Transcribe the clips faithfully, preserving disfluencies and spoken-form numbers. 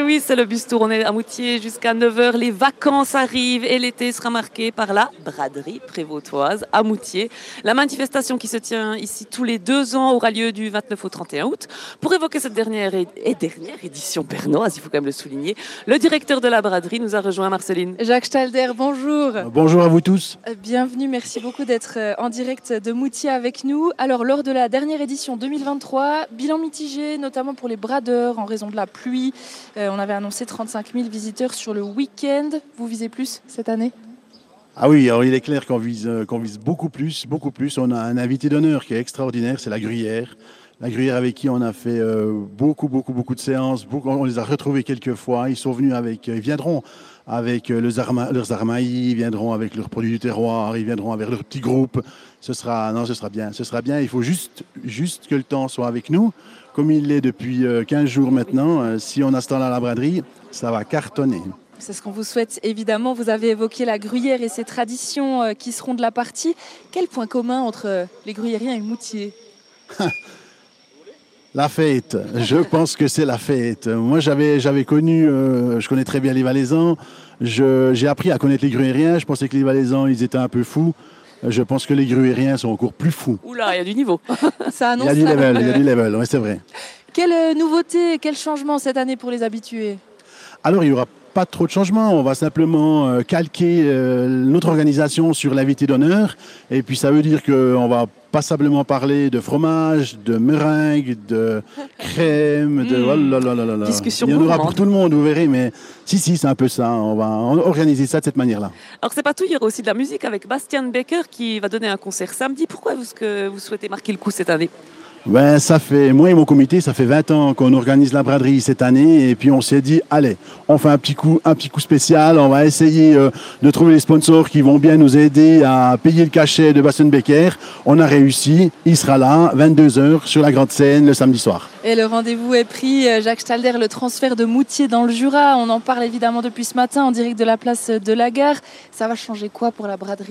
oui, c'est le bus tour. On est à Moutier jusqu'à neuf heures. Les vacances arrivent et l'été sera marqué par la braderie prévôtoise à Moutier. La manifestation qui se tient ici tous les deux ans aura lieu du vingt-neuf au trente et un août. Pour évoquer cette dernière et, et dernière édition bernoise, il faut quand même le souligner, le directeur de la braderie nous a rejoint, Marceline. Jacques Stalder, bonjour. Bonjour à vous tous. Bienvenue, merci beaucoup d'être en direct de Moutier avec nous. Alors, lors de la dernière édition deux mille vingt-trois, bilan mitigé, notamment pour les bradeurs en raison de la pluie. Euh, on avait annoncé trente-cinq mille visiteurs sur le week-end. Vous visez plus cette année ? Ah oui, alors il est clair qu'on vise, qu'on vise beaucoup plus, beaucoup plus. On a un invité d'honneur qui est extraordinaire, c'est la Gruyère. La Gruyère avec qui on a fait euh, beaucoup, beaucoup, beaucoup de séances. Beaucoup, on les a retrouvés quelques fois. Ils sont venus avec, ils viendront avec leurs, arma, leurs armailles, ils viendront avec leurs produits du terroir, ils viendront avec leur petit groupe. Ce sera, non, ce sera bien, ce sera bien. Il faut juste, juste que le temps soit avec nous, comme il l'est depuis quinze jours maintenant. Si on a ce temps-là à la braderie, ça va cartonner. C'est ce qu'on vous souhaite, évidemment. Vous avez évoqué la Gruyère et ses traditions qui seront de la partie. Quel point commun entre les Gruyériens et Moutier ? La fête, je pense que c'est la fête. Moi, j'avais, j'avais connu, euh, je connais très bien les Valaisans. Je, j'ai appris à connaître les Gruyériens. Je pensais que les Valaisans, ils étaient un peu fous. Je pense que les Gruyériens sont encore plus fous. Oula, il y a du niveau. Ça annonce il y a du level, il y a du level, oui, c'est vrai. Quelle nouveauté, quel changement cette année pour les habitués ? Alors, il n'y aura pas trop de changements. On va simplement euh, calquer euh, notre organisation sur l'invité d'honneur. Et puis, ça veut dire qu'on va passablement parler de fromage, de meringue, de crème, de... Mmh. Oh là là là là là. Discussion Il y en aura gourmande. pour tout le monde, vous verrez. Mais si, si, c'est un peu ça. On va organiser ça de cette manière-là. Alors, c'est pas tout. Il y aura aussi de la musique avec Bastian Becker qui va donner un concert samedi. Pourquoi est-ce que vous souhaitez marquer le coup cette année ? Ben, ça fait, moi et mon comité, ça fait vingt ans qu'on organise la braderie cette année et puis on s'est dit, allez, on fait un petit coup, un petit coup spécial, on va essayer euh, de trouver les sponsors qui vont bien nous aider à payer le cachet de Bastian Becker. On a réussi, il sera là, vingt-deux heures, sur la grande scène, le samedi soir. Et le rendez-vous est pris, Jacques Stalder, le transfert de Moutier dans le Jura. On en parle évidemment depuis ce matin en direct de la place de la Gare. Ça va changer quoi pour la braderie ?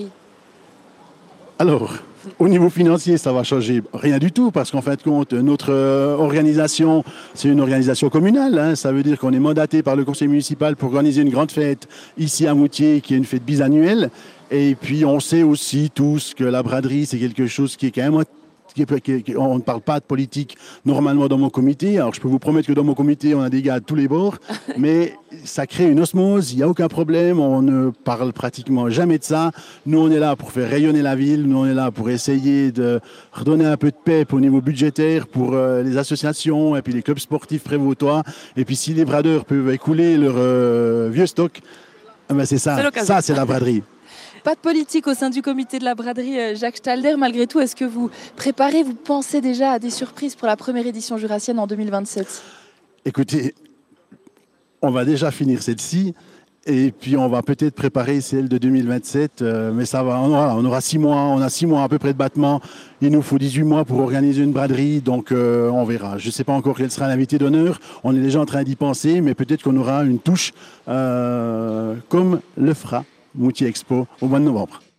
Alors, au niveau financier, ça va changer rien du tout parce qu'en fin de compte, notre euh, organisation, c'est une organisation communale. Hein. Ça veut dire qu'on est mandaté par le conseil municipal pour organiser une grande fête ici à Moutier, qui est une fête bisannuelle. Et puis, on sait aussi tous que la braderie, c'est quelque chose qui est quand même... On ne parle pas de politique normalement dans mon comité. Alors, je peux vous promettre que dans mon comité, on a des gars à tous les bords. Mais ça crée une osmose, il n'y a aucun problème. On ne parle pratiquement jamais de ça. Nous, on est là pour faire rayonner la ville. Nous, on est là pour essayer de redonner un peu de pep au niveau budgétaire pour euh, les associations et puis les clubs sportifs prévôtois. Et puis, si les bradeurs peuvent écouler leur euh, vieux stock, eh ben c'est ça. C'est ça, c'est la braderie. Pas de politique au sein du comité de la braderie, Jacques Stalder. Malgré tout, est-ce que vous préparez, vous pensez déjà à des surprises pour la première édition jurassienne en deux mille vingt-sept ? Écoutez, on va déjà finir celle-ci et puis on va peut-être préparer celle de deux mille vingt-sept. Euh, mais ça va, on aura, on aura six mois, on a six mois à peu près de battement. Il nous faut dix-huit mois pour organiser une braderie, donc euh, on verra. Je ne sais pas encore quel sera l'invité d'honneur. On est déjà en train d'y penser, mais peut-être qu'on aura une touche euh, comme le fera Moutier Expo au mois de novembre.